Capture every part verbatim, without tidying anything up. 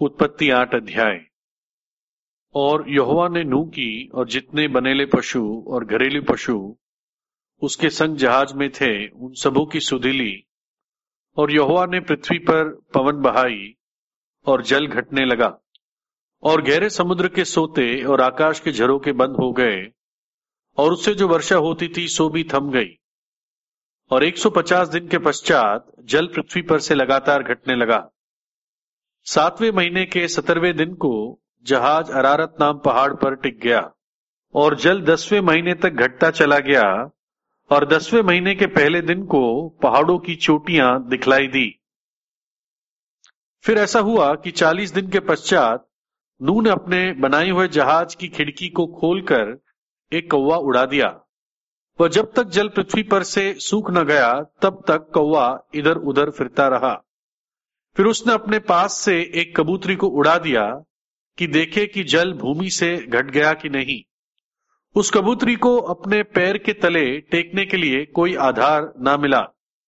उत्पत्ति आठ अध्याय। और यहोवा ने नूह की और जितने बनेले पशु और घरेलू पशु उसके संग जहाज में थे उन सबों की सुधि ली। और यहोवा ने पृथ्वी पर पवन बहाई और जल घटने लगा और गहरे समुद्र के सोते और आकाश के झरोके बंद हो गए और उससे जो वर्षा होती थी सो भी थम गई। और एक सौ पचास दिन के पश्चात जल पृथ्वी पर से लगातार घटने लगा। सातवें महीने के सत्रहवें दिन को जहाज अरारत नाम पहाड़ पर टिक गया और जल दसवें महीने तक घटता चला गया। और दसवें महीने के पहले दिन को पहाड़ों की चोटियां दिखलाई दी। फिर ऐसा हुआ कि चालीस दिन के पश्चात नूह ने अपने बनाए हुए जहाज की खिड़की को खोलकर एक कौवा उड़ा दिया। वह जब तक जल पृथ्वी पर से सूख न गया तब तक कौवा इधर उधर फिरता रहा। फिर उसने अपने पास से एक कबूतरी को उड़ा दिया कि देखे कि जल भूमि से घट गया कि नहीं। उस कबूतरी को अपने पैर के तले टेकने के लिए कोई आधार ना मिला,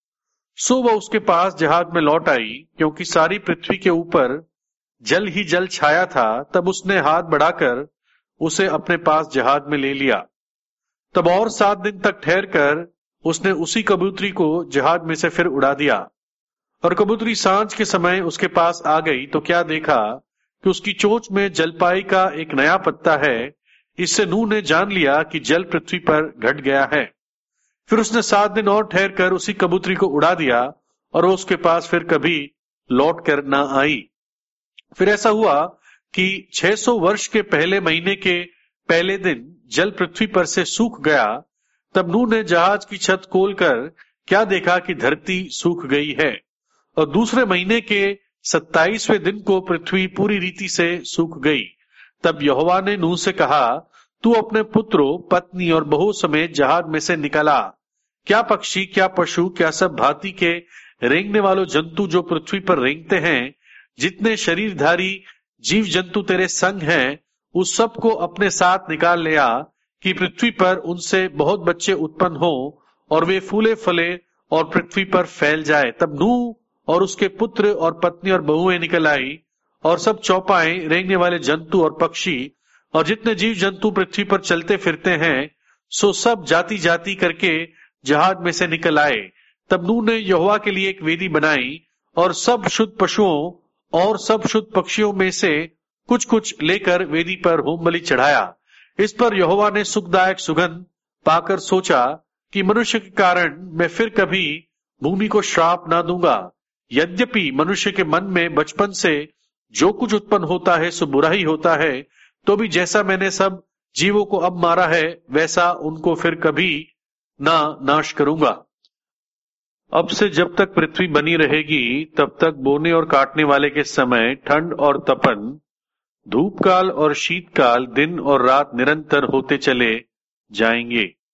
सो वह उसके पास जहाज में लौट आई। क्योंकि सारी पृथ्वी के ऊपर जल ही जल छाया था, तब उसने हाथ बढ़ाकर उसे अपने पास जहाज में ले लिया। तब और सात दिन तक ठहर कर उसने उसी कबूतरी को जहाज में से फिर उड़ा दिया। और कबूतरी सांझ के समय उसके पास आ गई तो क्या देखा कि उसकी चोंच में जलपाई का एक नया पत्ता है। इससे नूह ने जान लिया कि जल पृथ्वी पर घट गया है। फिर उसने सात दिन और ठहर कर उसी कबूतरी को उड़ा दिया और वो उसके पास फिर कभी लौट कर ना आई। फिर ऐसा हुआ कि छह सौ वर्ष के पहले महीने के पहले दिन जल पृथ्वी पर से सूख गया। तब नूह ने जहाज की छत खोलकर क्या देखा कि धरती सूख गई है। और दूसरे महीने के सत्ताईसवें दिन को पृथ्वी पूरी रीति से सूख गई। तब यहोवा ने नूह से कहा, तू अपने पुत्रों, पत्नी और बहू समेत जहाज में से निकला। क्या पक्षी, क्या पशु, क्या सब भांति के रेंगने वालों जंतु जो पृथ्वी पर रेंगते हैं, जितने शरीरधारी जीव जंतु तेरे संग हैं, उस सब को अपने साथ निकाल ले आ कि पृथ्वी पर उनसे बहुत बच्चे उत्पन्न हो और वे फूले फले और पृथ्वी पर फैल जाए। तब नूह और उसके पुत्र और पत्नी और बहुएं निकल आई और सब चौपाए, रेंगने वाले जंतु और पक्षी और जितने जीव जंतु पृथ्वी पर चलते फिरते हैं, सो सब जाति जाति करके जहाज में से निकल आए। तब नूह ने यहोवा के लिए एक वेदी बनाई और सब शुद्ध पशुओं और सब शुद्ध पक्षियों में से कुछ कुछ लेकर वेदी पर होम बलि चढ़ाया। इस पर यहोवा ने सुखदायक सुगंध पाकर सोचा कि मनुष्य के कारण मैं फिर कभी भूमि को श्राप ना दूंगा। यद्यपि मनुष्य के मन में बचपन से जो कुछ उत्पन्न होता है सो बुरा ही होता है, तो भी जैसा मैंने सब जीवों को अब मारा है वैसा उनको फिर कभी ना नाश करूंगा। अब से जब तक पृथ्वी बनी रहेगी तब तक बोने और काटने वाले के समय ठंड और तपन, धूप काल और शीतकाल, दिन और रात निरंतर होते चले जाएंगे।